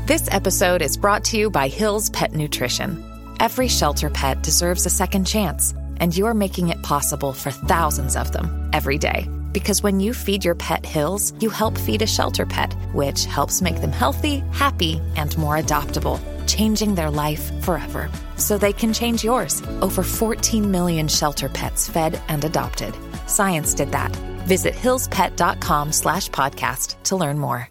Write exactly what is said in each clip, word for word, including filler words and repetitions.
This episode is brought to you by Hill's Pet Nutrition. Every shelter pet deserves a second chance, and you're making it possible for thousands of them every day. Because when you feed your pet Hill's, you help feed a shelter pet, which helps make them healthy, happy, and more adoptable, changing their life forever. So they can change yours. Over fourteen million shelter pets fed and adopted. Science did that. Visit hillspet.com slash podcast to learn more.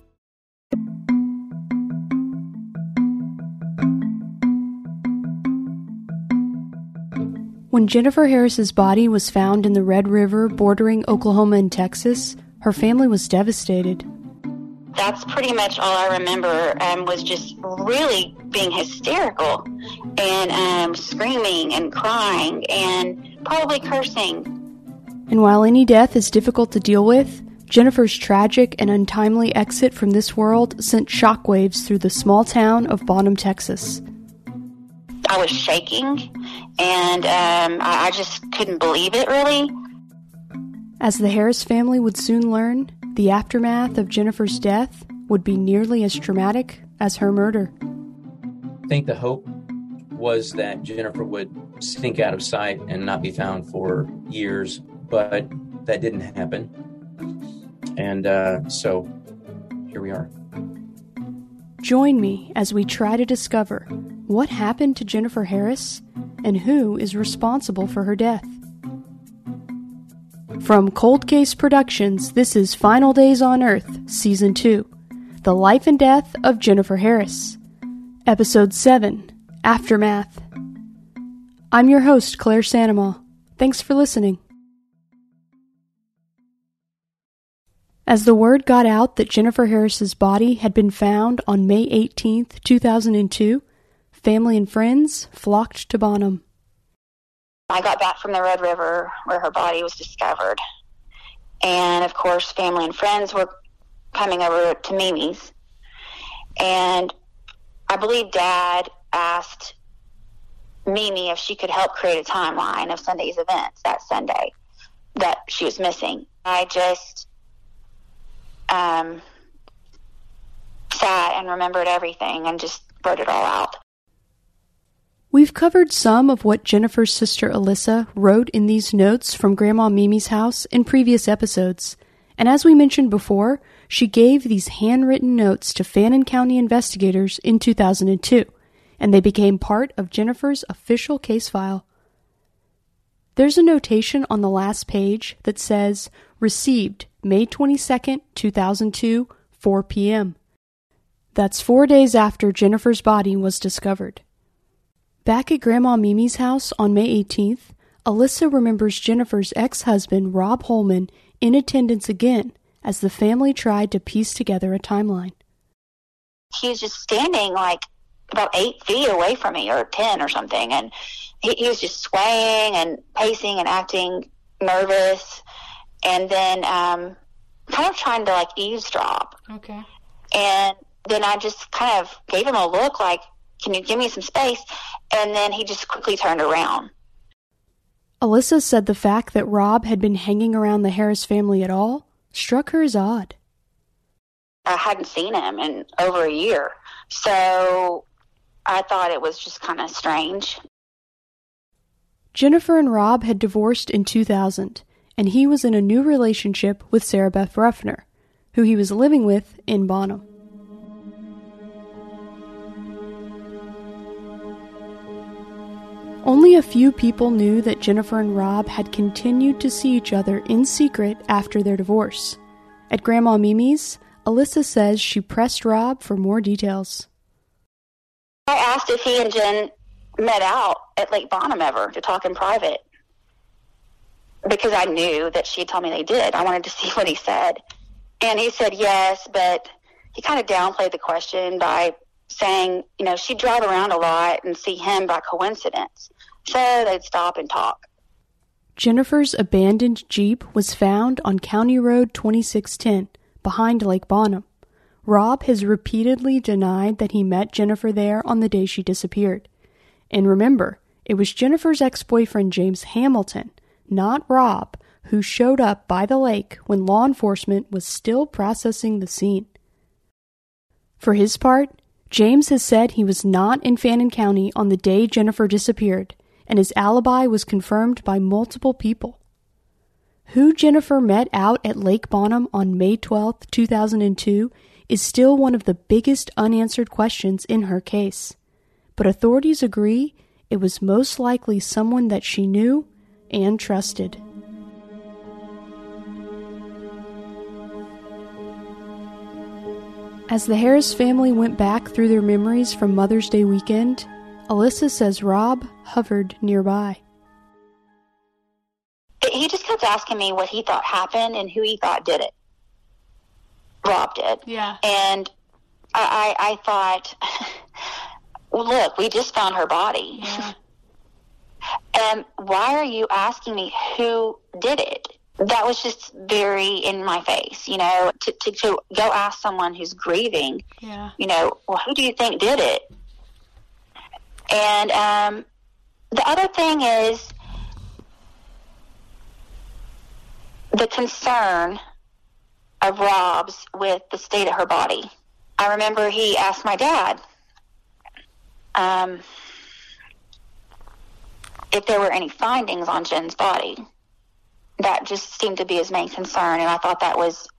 When Jennifer Harris's body was found in the Red River bordering Oklahoma and Texas, her family was devastated. That's pretty much all I remember, um, was just really being hysterical and um, screaming and crying and probably cursing. And while any death is difficult to deal with, Jennifer's tragic and untimely exit from this world sent shockwaves through the small town of Bonham, Texas. I was shaking, and um, I, I just couldn't believe it, really. As the Harris family would soon learn, the aftermath of Jennifer's death would be nearly as traumatic as her murder. I think the hope was that Jennifer would sink out of sight and not be found for years, but that didn't happen. And uh, so here we are. Join me as we try to discover what happened to Jennifer Harris and who is responsible for her death. From Cold Case Productions, this is Final Days on Earth, Season two, The Life and Death of Jennifer Harris, Episode seven, Aftermath. I'm your host, Claire Sanamaw. Thanks for listening. As the word got out that Jennifer Harris's body had been found on May eighteenth, two thousand two, family and friends flocked to Bonham. I got back from the Red River where her body was discovered. And, of course, family and friends were coming over to Mimi's. And I believe Dad asked Mimi if she could help create a timeline of Sunday's events that Sunday that she was missing. I just um, sat and remembered everything and just wrote it all out. We've covered some of what Jennifer's sister Alyssa wrote in these notes from Grandma Mimi's house in previous episodes, and as we mentioned before, she gave these handwritten notes to Fannin County investigators in two thousand two, and they became part of Jennifer's official case file. There's a notation on the last page that says, received May twenty-second, two thousand two, four p.m. That's four days after Jennifer's body was discovered. Back at Grandma Mimi's house on May eighteenth, Alyssa remembers Jennifer's ex-husband, Rob Holman, in attendance again as the family tried to piece together a timeline. He was just standing like about eight feet away from me, or ten or something, and he, he was just swaying and pacing and acting nervous, and then um, kind of trying to like eavesdrop. Okay. And then I just kind of gave him a look like, can you give me some space? And then he just quickly turned around. Alyssa said the fact that Rob had been hanging around the Harris family at all struck her as odd. I hadn't seen him in over a year, so I thought it was just kind of strange. Jennifer and Rob had divorced in two thousand, and he was in a new relationship with Sarah Beth Ruffner, who he was living with in Bonham. Only a few people knew that Jennifer and Rob had continued to see each other in secret after their divorce. At Grandma Mimi's, Alyssa says she pressed Rob for more details. I asked if he and Jen met out at Lake Bonham ever to talk in private, because I knew that she had told me they did. I wanted to see what he said. And he said yes, but he kind of downplayed the question by saying, you know, she'd drive around a lot and see him by coincidence. So they'd stop and talk. Jennifer's abandoned Jeep was found on County Road twenty-six ten, behind Lake Bonham. Rob has repeatedly denied that he met Jennifer there on the day she disappeared. And remember, it was Jennifer's ex-boyfriend James Hamilton, not Rob, who showed up by the lake when law enforcement was still processing the scene. For his part, James has said he was not in Fannin County on the day Jennifer disappeared, and his alibi was confirmed by multiple people. Who Jennifer met out at Lake Bonham on May twelfth, two thousand two is still one of the biggest unanswered questions in her case. But authorities agree it was most likely someone that she knew and trusted. As the Harris family went back through their memories from Mother's Day weekend, Alyssa says Rob hovered nearby. He just kept asking me what he thought happened and who he thought did it. Rob did. Yeah. And I, I, I thought, well, look, we just found her body. Yeah. And why are you asking me who did it? That was just very in my face, you know, to, to, to go ask someone who's grieving, Yeah. you know, well, who do you think did it? And um, the other thing is the concern of Rob's with the state of her body. I remember he asked my dad um, if there were any findings on Jen's body. That just seemed to be his main concern, and I thought that was,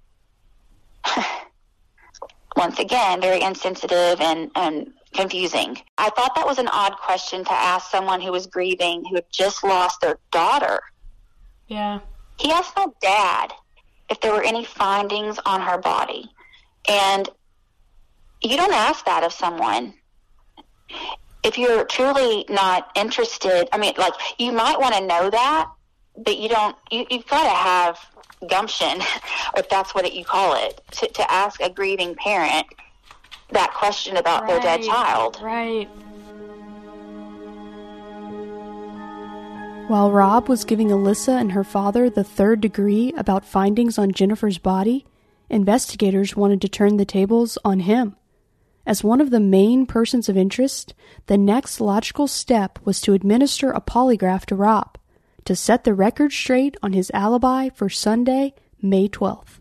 once again, very insensitive and, and confusing. I thought that was an odd question to ask someone who was grieving, who had just lost their daughter. Yeah. He asked my dad if there were any findings on her body. And you don't ask that of someone. If you're truly not interested, I mean, like, you might want to know that, but you don't, you, you've got to have gumption, if that's what it, you call it, to, to ask a grieving parent that question about Right, their dead child. Right. While Rob was giving Alyssa and her father the third degree about findings on Jennifer's body, investigators wanted to turn the tables on him. As one of the main persons of interest, the next logical step was to administer a polygraph to Rob, to set the record straight on his alibi for Sunday, May twelfth.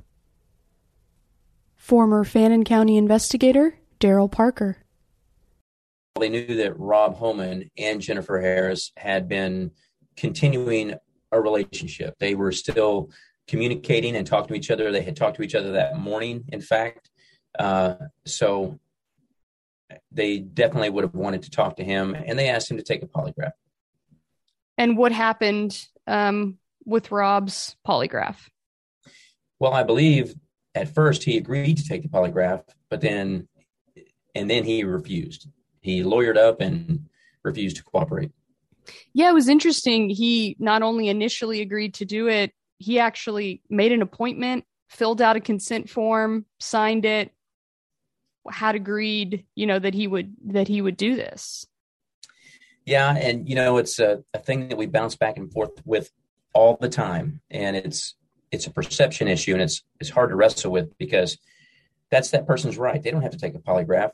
Former Fannin County investigator Daryl Parker. They knew that Rob Homan and Jennifer Harris had been continuing a relationship. They were still communicating and talking to each other. They had talked to each other that morning, in fact. Uh, so they definitely would have wanted to talk to him, and they asked him to take a polygraph. And what happened um, with Rob's polygraph? Well, I believe at first he agreed to take the polygraph, but then, and then he refused. He lawyered up and refused to cooperate. Yeah, it was interesting. He not only initially agreed to do it, he actually made an appointment, filled out a consent form, signed it, had agreed, you know, that he would, that he would do this. Yeah, and, you know, it's a, a thing that we bounce back and forth with all the time, and it's it's a perception issue, and it's it's hard to wrestle with because that's that person's right. They don't have to take a polygraph.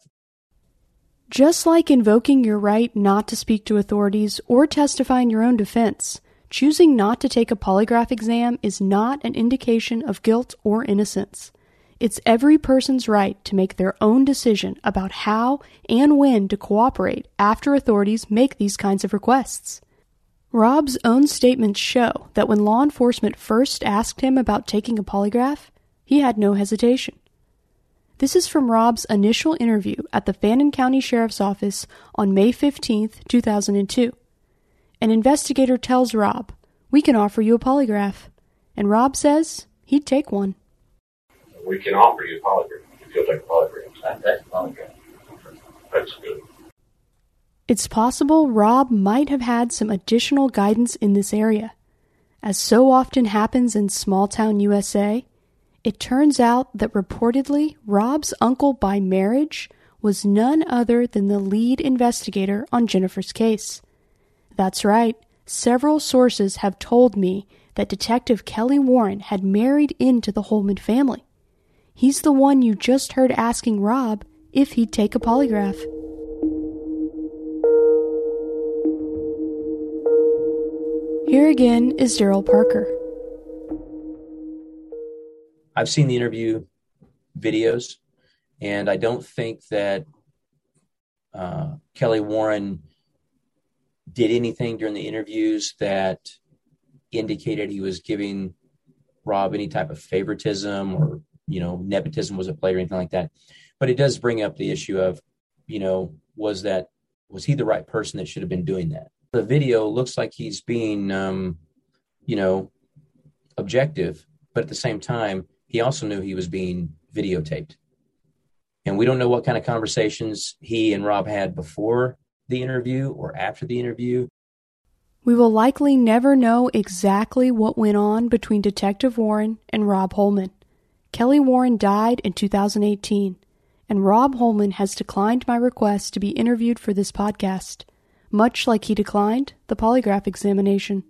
Just like invoking your right not to speak to authorities or testify in your own defense, choosing not to take a polygraph exam is not an indication of guilt or innocence. It's every person's right to make their own decision about how and when to cooperate after authorities make these kinds of requests. Rob's own statements show that when law enforcement first asked him about taking a polygraph, he had no hesitation. This is from Rob's initial interview at the Fannin County Sheriff's Office on May fifteenth, two thousand two. An investigator tells Rob, "We can offer you a polygraph." And Rob says he'd take one. We can offer you a polygraph if you'll take a polygraph. I take a polygraph. That's good. It's possible Rob might have had some additional guidance in this area. As so often happens in small-town U S A, it turns out that reportedly Rob's uncle by marriage was none other than the lead investigator on Jennifer's case. That's right, several sources have told me that Detective Kelly Warren had married into the Holman family. He's the one you just heard asking Rob if he'd take a polygraph. Here again is Daryl Parker. I've seen the interview videos, and I don't think that uh, Kelly Warren did anything during the interviews that indicated he was giving Rob any type of favoritism or, you know, nepotism was at play or anything like that. But it does bring up the issue of, you know, was that, was he the right person that should have been doing that? The video looks like he's being, um, you know, objective, but at the same time, he also knew he was being videotaped. And we don't know what kind of conversations he and Rob had before the interview or after the interview. We will likely never know exactly what went on between Detective Warren and Rob Holman. Kelly Warren died in two thousand eighteen, and Rob Holman has declined my request to be interviewed for this podcast, much like he declined the polygraph examination.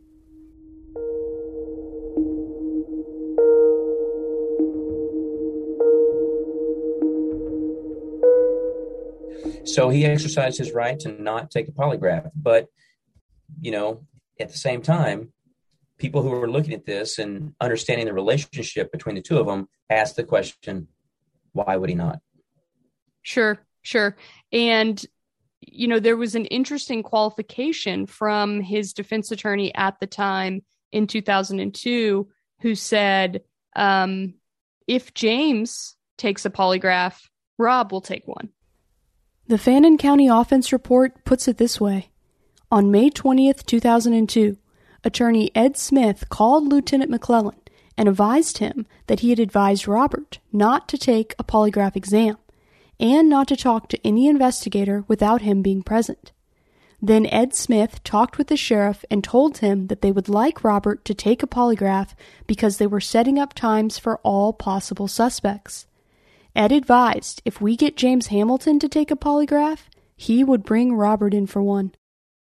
So he exercised his right to not take a polygraph. But, you know, at the same time, people who are looking at this and understanding the relationship between the two of them ask the question, why would he not? Sure, sure. And, you know, there was an interesting qualification from his defense attorney at the time in two thousand two who said, um, if James takes a polygraph, Rob will take one. The Fannin County Offense Report puts it this way. On May twentieth, two thousand two, attorney Ed Smith called Lieutenant McClellan and advised him that he had advised Robert not to take a polygraph exam and not to talk to any investigator without him being present. Then Ed Smith talked with the sheriff and told him that they would like Robert to take a polygraph because they were setting up times for all possible suspects. Ed advised if we get James Hamilton to take a polygraph, he would bring Robert in for one.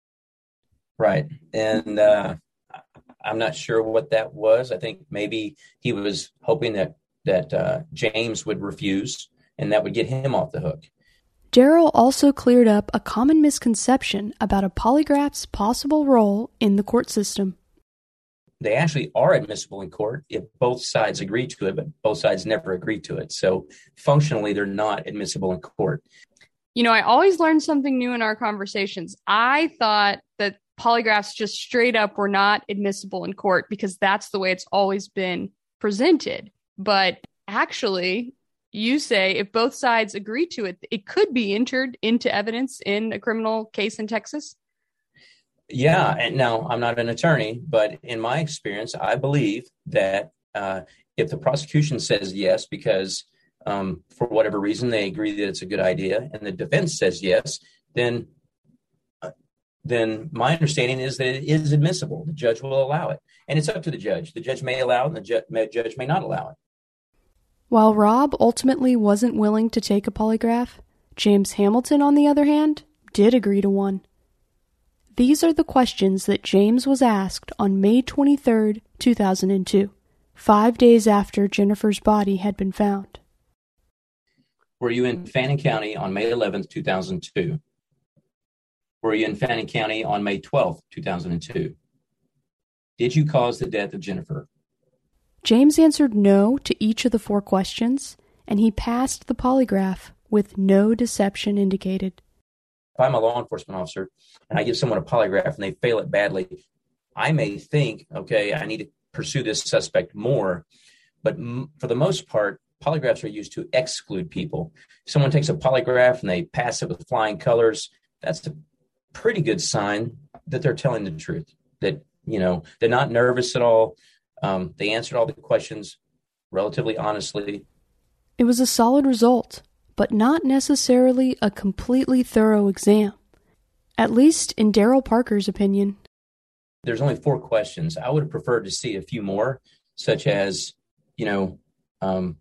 Right. And uh, I'm not sure what that was. I think maybe he was hoping that, that uh, James would refuse and that would get him off the hook. Darrell also cleared up a common misconception about a polygraph's possible role in the court system. They actually are admissible in court if both sides agree to it, but both sides never agree to it. So functionally, they're not admissible in court. You know, I always learn something new in our conversations. I thought that polygraphs just straight up were not admissible in court because that's the way it's always been presented. But actually, you say if both sides agree to it, it could be entered into evidence in a criminal case in Texas. Yeah, and now I'm not an attorney, but in my experience, I believe that uh, if the prosecution says yes, because um, for whatever reason they agree that it's a good idea, and the defense says yes, then uh, then my understanding is that it is admissible. The judge will allow it, and it's up to the judge. The judge may allow it, and the ju- may, judge may not allow it. While Rob ultimately wasn't willing to take a polygraph, James Hamilton, on the other hand, did agree to one. These are the questions that James was asked on May twenty-third, two thousand two, five days after Jennifer's body had been found. Were you in Fannin County on May eleventh, two thousand two? Were you in Fannin County on May twelfth, two thousand two? Did you cause the death of Jennifer? James answered no to each of the four questions, and he passed the polygraph with no deception indicated. If I'm a law enforcement officer and I give someone a polygraph and they fail it badly, I may think, okay, I need to pursue this suspect more. But m- for the most part, polygraphs are used to exclude people. If someone takes a polygraph and they pass it with flying colors, that's a pretty good sign that they're telling the truth, that, you know, they're not nervous at all. Um, they answered all the questions relatively honestly. It was a solid result, but not necessarily a completely thorough exam, at least in Darrell Parker's opinion. There's only four questions. I would have preferred to see a few more, such as, you know, um,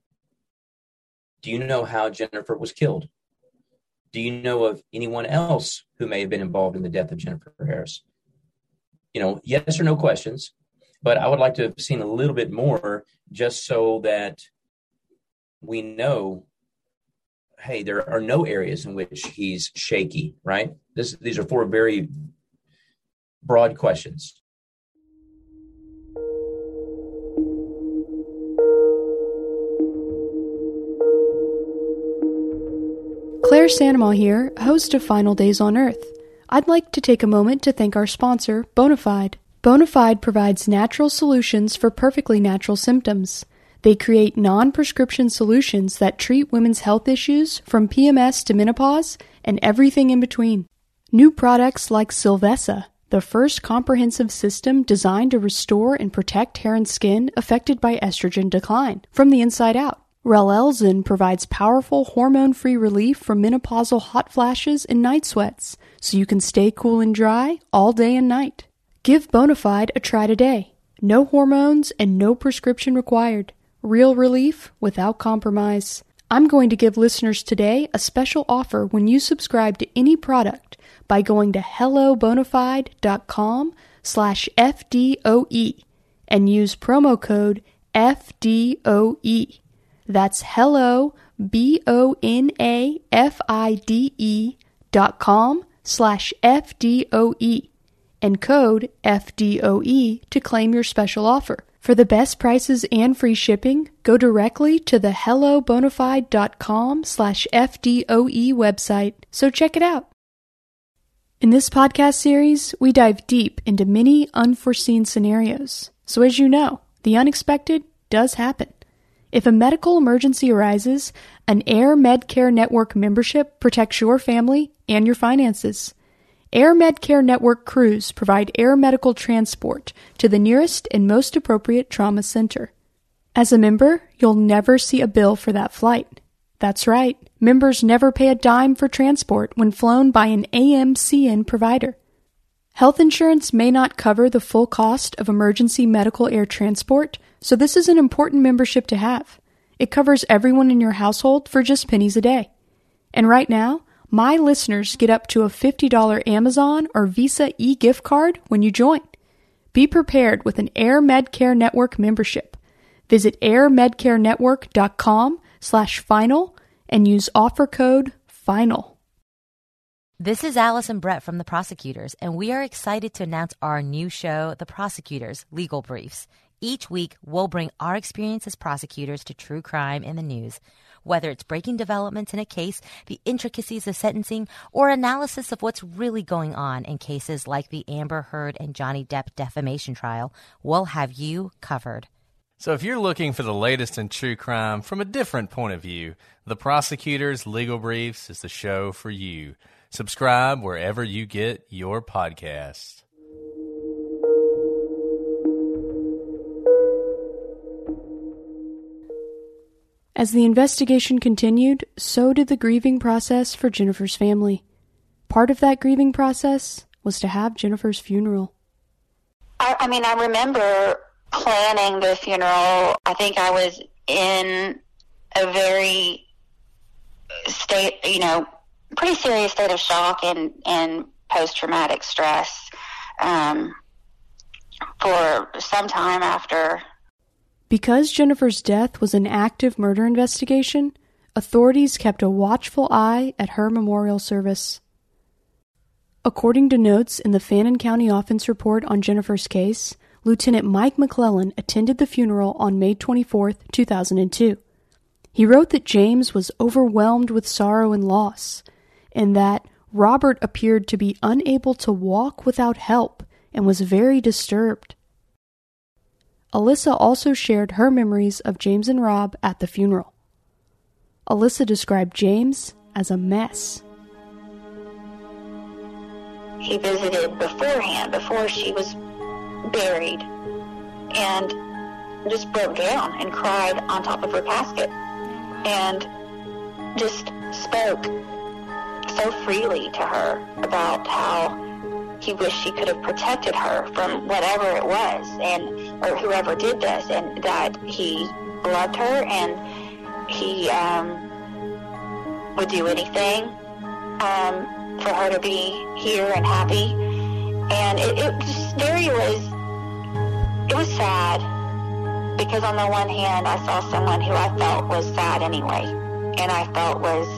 do you know how Jennifer was killed? Do you know of anyone else who may have been involved in the death of Jennifer Harris? You know, yes or no questions, but I would like to have seen a little bit more just so that we know, hey, there are no areas in which he's shaky, right? This, these are four very broad questions. Claire Sandomal here, host of Final Days on Earth. I'd like to take a moment to thank our sponsor, Bonafide. Bonafide provides natural solutions for perfectly natural symptoms. They create non-prescription solutions that treat women's health issues from P M S to menopause and everything in between. New products like Silvessa, the first comprehensive system designed to restore and protect hair and skin affected by estrogen decline from the inside out. Relelzin provides powerful hormone-free relief from menopausal hot flashes and night sweats, so you can stay cool and dry all day and night. Give Bonafide a try today. No hormones and no prescription required. Real relief without compromise. I'm going to give listeners today a special offer when you subscribe to any product by going to hellobonafide.com slash FDOE and use promo code F D O E. That's hello, B O N A F I D E dot com slash F D O E and code F D O E to claim your special offer. For the best prices and free shipping, go directly to the hellobonafide.com slash FDOE website, so check it out. In this podcast series, we dive deep into many unforeseen scenarios. So as you know, the unexpected does happen. If a medical emergency arises, an Air Medcare Network membership protects your family and your finances. Air Medcare Network crews provide air medical transport to the nearest and most appropriate trauma center. As a member, you'll never see a bill for that flight. That's right, members never pay a dime for transport when flown by an A M C N provider. Health insurance may not cover the full cost of emergency medical air transport, so this is an important membership to have. It covers everyone in your household for just pennies a day. And right now, my listeners get up to a fifty dollars Amazon or Visa e-gift card when you join. Be prepared with an Air Medcare Network membership. Visit airmedcarenetwork.com slash final and use offer code FINAL. This is Allison Brett from The Prosecutors, and we are excited to announce our new show, The Prosecutors Legal Briefs. Each week, we'll bring our experience as prosecutors to true crime in the news. Whether it's breaking developments in a case, the intricacies of sentencing, or analysis of what's really going on in cases like the Amber Heard and Johnny Depp defamation trial, we'll have you covered. So if you're looking for the latest in true crime from a different point of view, The Prosecutors Legal Briefs is the show for you. Subscribe wherever you get your podcasts. As the investigation continued, so did the grieving process for Jennifer's family. Part of that grieving process was to have Jennifer's funeral. I, I mean, I remember planning the funeral. I think I was in a very state, you know, pretty serious state of shock and, and post-traumatic stress um, for some time after. Because Jennifer's death was an active murder investigation, authorities kept a watchful eye at her memorial service. According to notes in the Fannin County Offense Report on Jennifer's case, Lieutenant Mike McClellan attended the funeral on May twenty-fourth, two thousand two. He wrote that James was overwhelmed with sorrow and loss, and that Robert appeared to be unable to walk without help and was very disturbed. Alyssa also shared her memories of James and Rob at the funeral. Alyssa described James as a mess. He visited beforehand, before she was buried, and just broke down and cried on top of her casket and just spoke so freely to her about how he wished he could have protected her from whatever it was, and or whoever did this, and that he loved her and he um, would do anything um, for her to be here and happy. And it, it just very was, it was sad, because on the one hand I saw someone who I felt was sad anyway, and I felt was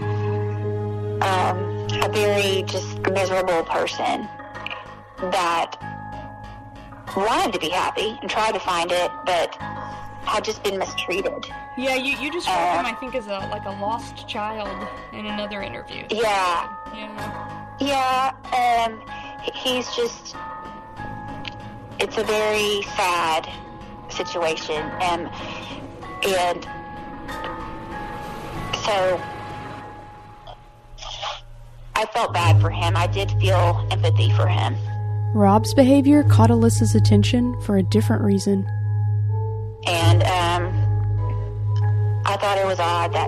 um, a very just miserable person that wanted to be happy and tried to find it, but had just been mistreated Yeah, you, you described um, him, I think, as a like a lost child in another interview. Yeah. Yeah. Yeah, um, he's just, it's a very sad situation. Um, and so I felt bad for him. I did feel empathy for him. Rob's behavior caught Alyssa's attention for a different reason. And um, I thought it was odd that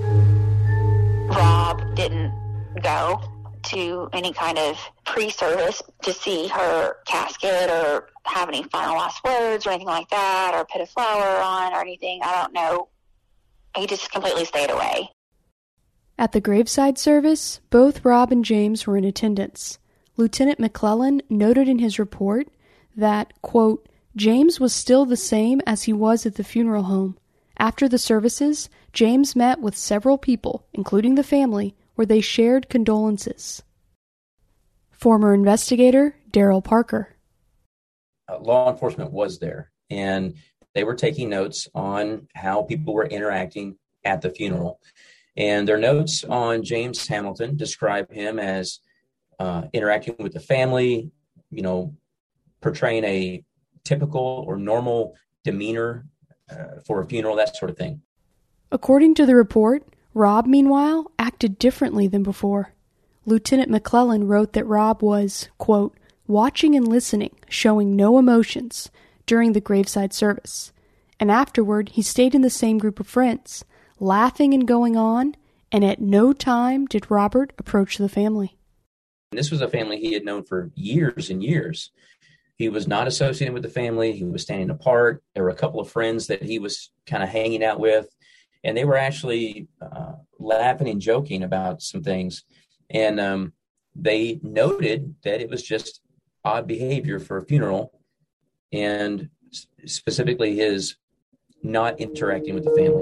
Rob didn't go to any kind of pre-service to see her casket or have any final last words or anything like that, or put a flower on or anything. I don't know. He just completely stayed away. At the graveside service, both Rob and James were in attendance. Lieutenant McClellan noted in his report that, quote, James was still the same as he was at the funeral home. After the services, James met with several people, including the family, where they shared condolences. Former investigator Daryl Parker. Uh, law enforcement was there, and they were taking notes on how people were interacting at the funeral. And their notes on James Hamilton describe him as uh, interacting with the family, you know, portraying a typical or normal demeanor uh, for a funeral, that sort of thing. According to the report, Rob, meanwhile, acted differently than before. Lieutenant McClellan wrote that Rob was, quote, watching and listening, showing no emotions during the graveside service. And afterward, he stayed in the same group of friends, laughing and going on, and at no time did Robert approach the family. This was a family he had known for years and years. He was not associated with the family. He was standing apart. There were a couple of friends that he was kind of hanging out with, and they were actually uh, laughing and joking about some things. And um, they noted that it was just odd behavior for a funeral, and specifically his not interacting with the family.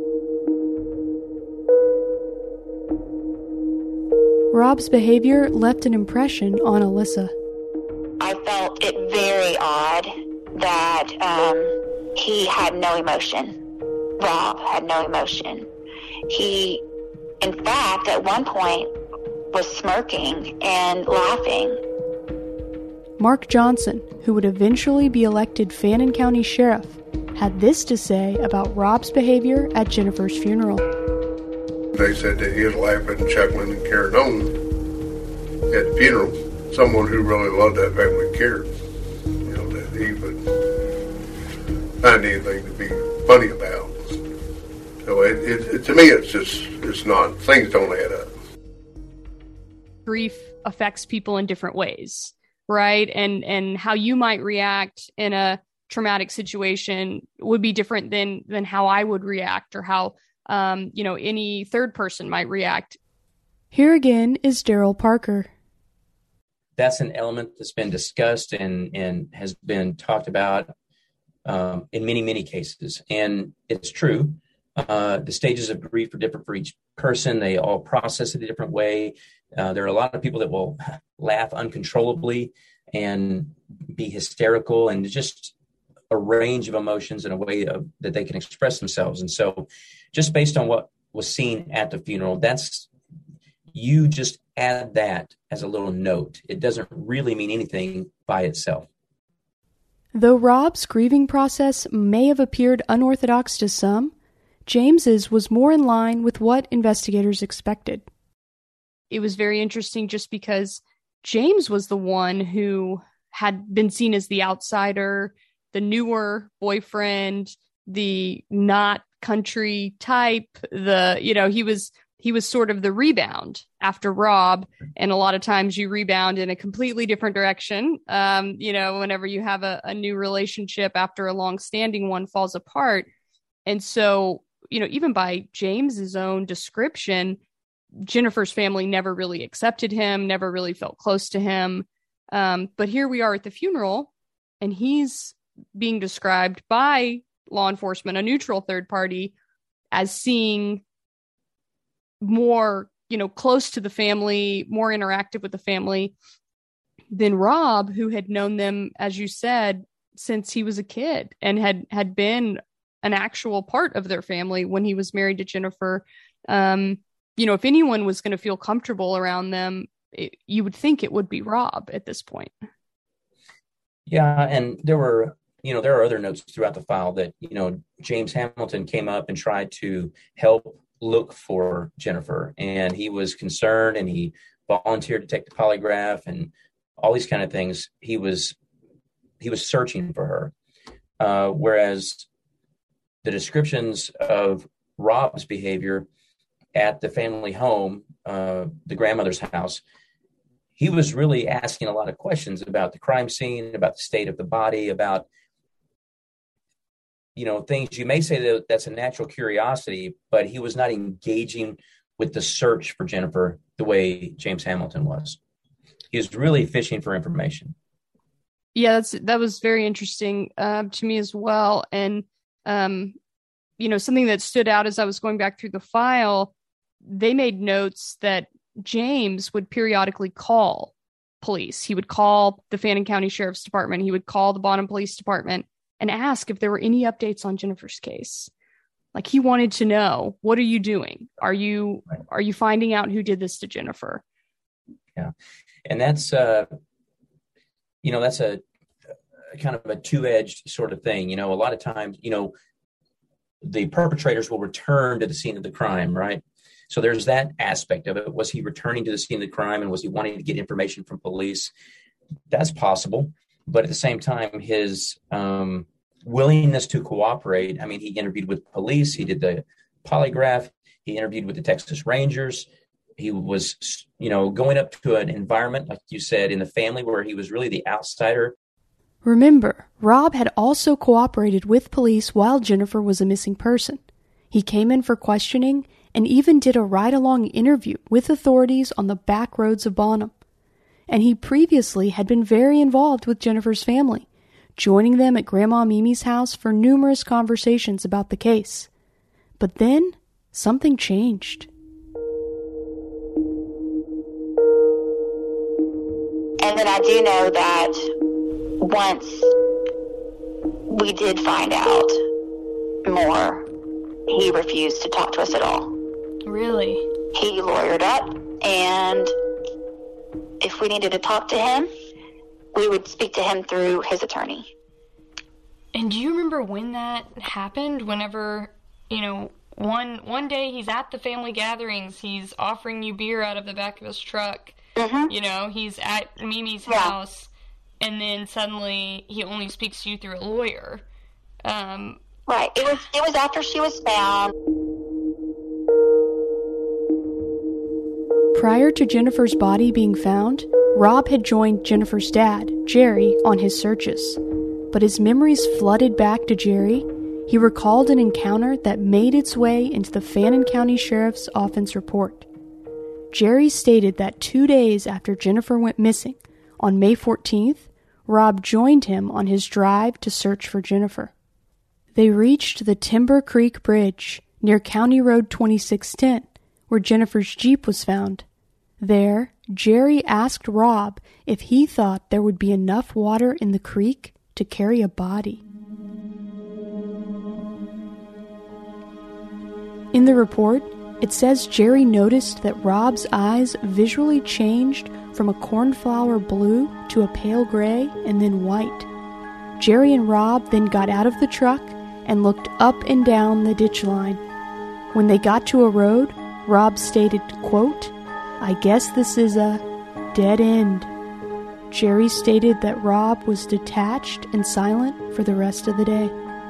Rob's behavior left an impression on Alyssa. I felt it very odd that um, he had no emotion. Rob had no emotion. He, in fact, at one point was smirking and laughing. Mark Johnson, who would eventually be elected Fannin County Sheriff, had this to say about Rob's behavior at Jennifer's funeral. They said that he was laughing and chuckling and carrying on at the funeral. Someone who really loved that family and cared. You know, that he would find anything to be funny about. So it, it, it, to me, it's just, it's not, things don't add up. Grief affects people in different ways, right? And, and how you might react in a traumatic situation would be different than, than how I would react, or how, um, you know, any third person might react. Here again is Daryl Parker. That's an element that's been discussed and, and has been talked about um, in many, many cases. And it's true. Uh, the stages of grief are different for each person. They all process it a different way. Uh, there are a lot of people that will laugh uncontrollably and be hysterical, and just a range of emotions in a way of, that they can express themselves. And so just based on what was seen at the funeral, that's, you just add that as a little note. It doesn't really mean anything by itself. Though Rob's grieving process may have appeared unorthodox to some, James's was more in line with what investigators expected. It was very interesting just because James was the one who had been seen as the outsider, the newer boyfriend, the not country type, the, you know, he was he was sort of the rebound after Rob. And a lot of times you rebound in a completely different direction. Um, you know, whenever you have a, a new relationship after a long-standing one falls apart. And so, you know, even by James's own description, Jennifer's family never really accepted him, never really felt close to him. Um, but here we are at the funeral, and he's being described by law enforcement, a neutral third party, as seeing more, you know, close to the family, more interactive with the family than Rob, who had known them, as you said, since he was a kid and had, had been an actual part of their family when he was married to Jennifer. Um, you know, if anyone was going to feel comfortable around them, it, you would think it would be Rob at this point. Yeah, and there were, you know, there are other notes throughout the file that, you know, James Hamilton came up and tried to help look for Jennifer, and he was concerned, and he volunteered to take the polygraph and all these kind of things. He was he was searching for her, uh, whereas the descriptions of Rob's behavior at the family home, uh, the grandmother's house, he was really asking a lot of questions about the crime scene, about the state of the body, about, you know, things you may say that that's a natural curiosity, but he was not engaging with the search for Jennifer the way James Hamilton was. He was really fishing for information. Yeah, that's that was very interesting uh, to me as well. And, um, you know, something that stood out as I was going back through the file, they made notes that James would periodically call police. He would call the Fannin County Sheriff's Department. He would call the Bonham Police Department and ask if there were any updates on Jennifer's case. Like, he wanted to know, what are you doing? Are you Right. are you finding out who did this to Jennifer? Yeah. And that's, uh, you know, that's a, a kind of a two-edged sort of thing. You know, a lot of times, you know, the perpetrators will return to the scene of the crime, right? So there's that aspect of it. Was he returning to the scene of the crime, and was he wanting to get information from police? That's possible. But at the same time, his um, willingness to cooperate, I mean, he interviewed with police, he did the polygraph, he interviewed with the Texas Rangers. He was, you know, going up to an environment, like you said, in the family where he was really the outsider. Remember, Rob had also cooperated with police while Jennifer was a missing person. He came in for questioning and even did a ride-along interview with authorities on the back roads of Bonham. And he previously had been very involved with Jennifer's family, joining them at Grandma Mimi's house for numerous conversations about the case. But then, something changed. And then I do know that once we did find out more, he refused to talk to us at all. Really? He lawyered up, and if we needed to talk to him, we would speak to him through his attorney. And do you remember when that happened? Whenever, you know, one one day he's at the family gatherings, he's offering you beer out of the back of his truck. Mm-hmm. You know, he's at Mimi's Yeah. house, and then suddenly he only speaks to you through a lawyer. Um, Right. It was it was after she was found. Prior to Jennifer's body being found, Rob had joined Jennifer's dad, Jerry, on his searches. But as memories flooded back to Jerry, he recalled an encounter that made its way into the Fannin County Sheriff's Office report. Jerry stated that two days after Jennifer went missing, on May fourteenth, Rob joined him on his drive to search for Jennifer. They reached the Timber Creek Bridge near County Road twenty-six ten, where Jennifer's Jeep was found. There, Jerry asked Rob if he thought there would be enough water in the creek to carry a body. In the report, it says Jerry noticed that Rob's eyes visually changed from a cornflower blue to a pale gray and then white. Jerry and Rob then got out of the truck and looked up and down the ditch line. When they got to a road, Rob stated, quote, "I guess this is a dead end." Jerry stated that Rob was detached and silent for the rest of the day.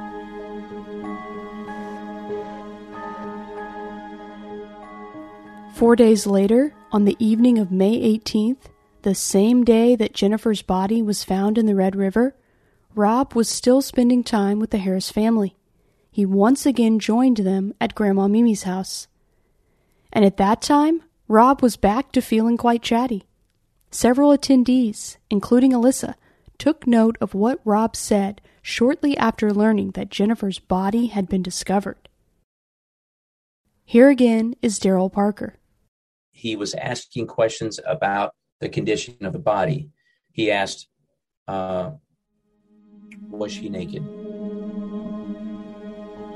Four days later, on the evening of May eighteenth, the same day that Jennifer's body was found in the Red River, Rob was still spending time with the Harris family. He once again joined them at Grandma Mimi's house. And at that time, Rob was back to feeling quite chatty. Several attendees, including Alyssa, took note of what Rob said shortly after learning that Jennifer's body had been discovered. Here again is Daryl Parker. He was asking questions about the condition of the body. He asked, uh, was she naked?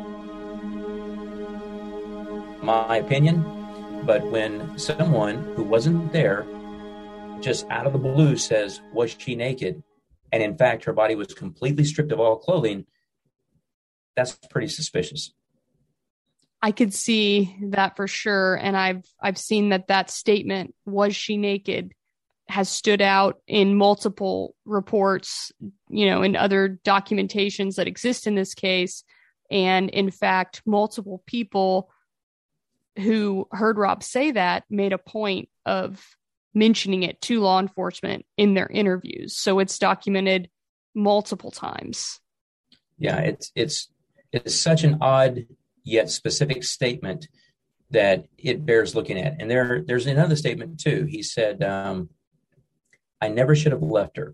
my opinion. But when someone who wasn't there just out of the blue says, was she naked? And in fact, her body was completely stripped of all clothing. That's pretty suspicious. I could see that for sure. And I've, I've seen that that statement, was she naked, has stood out in multiple reports, you know, in other documentations that exist in this case. And in fact, multiple people who heard Rob say that made a point of mentioning it to law enforcement in their interviews. So it's documented multiple times. Yeah, it's it's it's such an odd yet specific statement that it bears looking at. And there there's another statement too. He said, um, I never should have left her.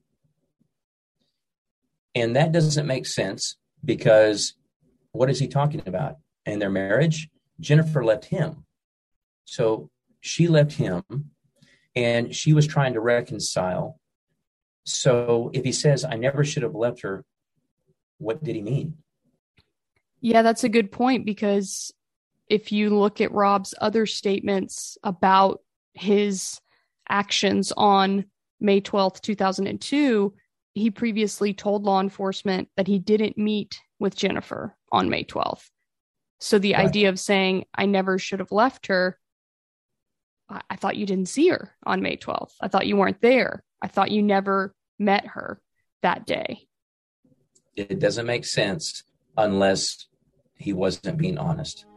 And that doesn't make sense, because what is he talking about? In their marriage, Jennifer left him. So she left him, and she was trying to reconcile. So if he says, I never should have left her, what did he mean? Yeah, that's a good point, because if you look at Rob's other statements about his actions on May twelfth, two thousand two, he previously told law enforcement that he didn't meet with Jennifer on May twelfth. So the right. idea of saying, I never should have left her, I-, I thought you didn't see her on May twelfth. I thought you weren't there. I thought you never met her that day. It doesn't make sense unless he wasn't being honest.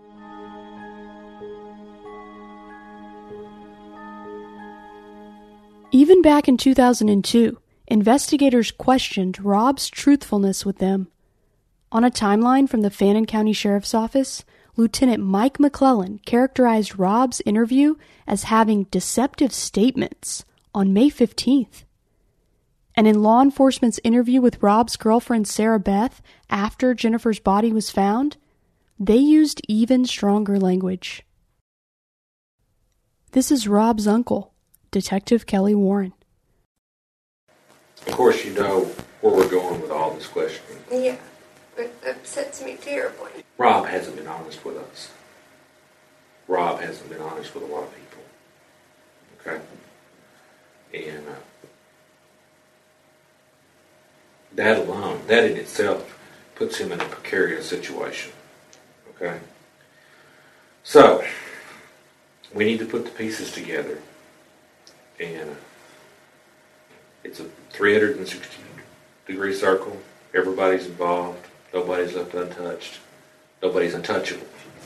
Even back in two thousand two, investigators questioned Rob's truthfulness with them. On a timeline from the Fannin County Sheriff's Office, Lieutenant Mike McClellan characterized Rob's interview as having deceptive statements on May fifteenth. And in law enforcement's interview with Rob's girlfriend Sarah Beth after Jennifer's body was found, they used even stronger language. This is Rob's uncle, Detective Kelly Warren. Of course, you know where we're going with all this questioning. Yeah, it upsets me terribly. Rob hasn't been honest with us. Rob hasn't been honest with a lot of people. Okay? And uh, that alone, that in itself, puts him in a precarious situation. Okay? So, we need to put the pieces together. And uh, it's a three hundred sixty degree circle. Everybody's involved. Nobody's left untouched. Nobody's untouchable.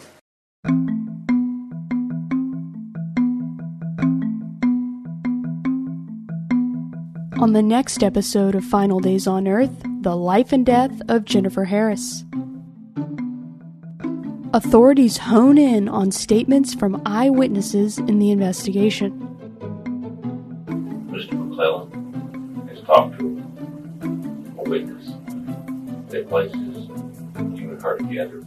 On the next episode of Final Days on Earth, the life and death of Jennifer Harris. Authorities hone in on statements from eyewitnesses in the investigation. Mister McClellan has talked to a witness that places you and her together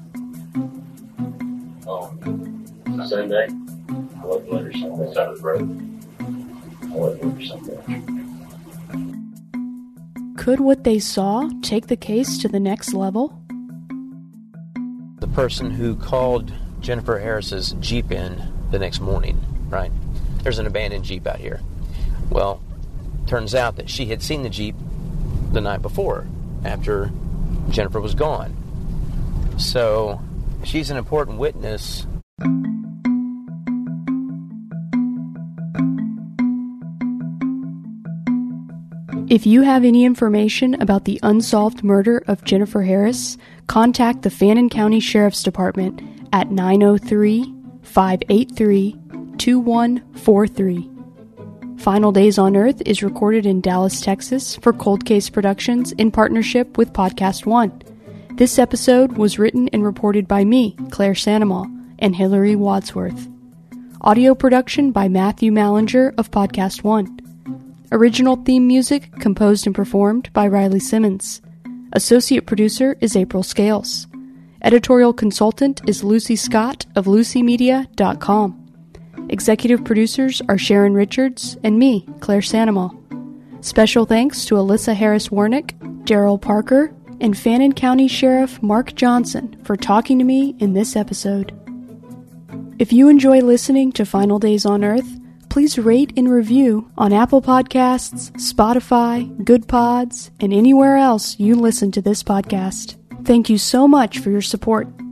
on Sunday. I left letter somewhere side of the road. I left letter somewhere. Could what they saw take the case to the next level? The person who called Jennifer Harris's Jeep in the next morning, right? There's an abandoned Jeep out here. Well, turns out that she had seen the Jeep the night before, after Jennifer was gone. So, she's an important witness. If you have any information about the unsolved murder of Jennifer Harris, contact the Fannin County Sheriff's Department at nine oh three, five eight three, two one four three. Final Days on Earth is recorded in Dallas, Texas for Cold Case Productions in partnership with Podcast One. This episode was written and reported by me, Claire Sandomal, and Hillary Wadsworth. Audio production by Matthew Mallinger of Podcast One. Original theme music composed and performed by Riley Simmons. Associate producer is April Scales. Editorial consultant is Lucy Scott of lucy media dot com. Executive producers are Sharon Richards and me, Claire Sandomal. Special thanks to Alyssa Harris-Warnick, Daryl Parker, and Fannin County Sheriff Mark Johnson for talking to me in this episode. If you enjoy listening to Final Days on Earth, please rate and review on Apple Podcasts, Spotify, Good Pods, and anywhere else you listen to this podcast. Thank you so much for your support.